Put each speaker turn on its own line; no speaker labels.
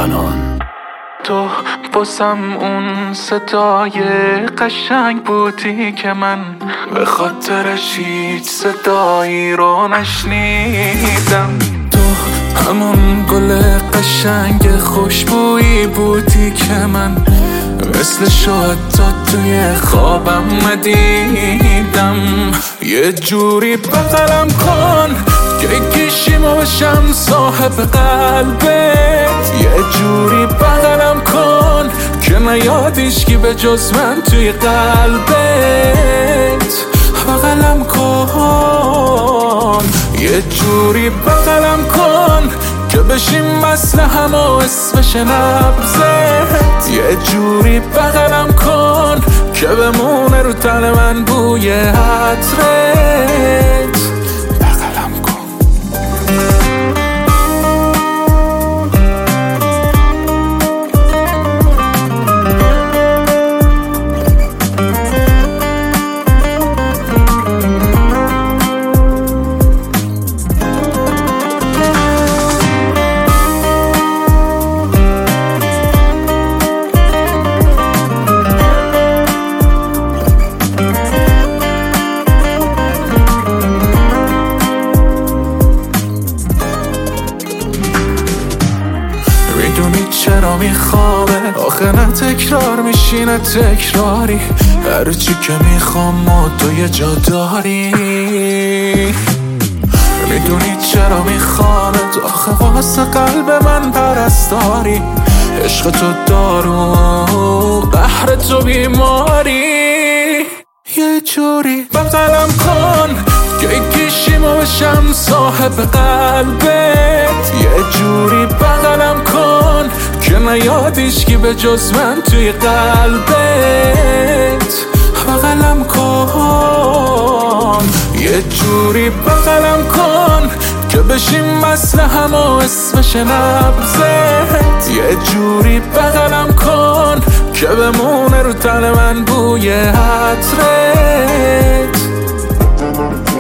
زنان.
تو باسم اون صدای قشنگ بودی که من به خاطرش هیچ صدایی رو نشنیدم. تو همون گل قشنگ خوشبویی بودی که من مثل شد تا توی خوابم ندیدم. یه جوری بغلم کن که گیشیمو بشم صاحب قلبت. یه جوری بغلم کن که نیاد هیچکی به جز من توی قلبت. بغلم کن یه جوری بغلم کن که بشیم مثل هم و اسمش نبزت. یه جوری بغلم کن که بمونه رو تن من بوی عطرت. بغلم کن. میدونی چرا میخوابه؟ آخه نه تکرار میشینه تکراری. هرچی که میخوام و تو یه جا داری. میدونی چرا میخوابه؟ تو آخه واسه قلب من پرستاری. عشق تو دارو، قهر تو بیماری. یه جوری بغلم کن که گیشیمو بشم صاحب قلبت. یه جوری بغلم کن که نیاد هیچکی به جز من توی قلبت. بغلم کن یه جوری بغلم کن که بشیم مثل هم و اسمش نبزت. یه جوری بغلم کن که بمونه رو تن من بوی عطرت.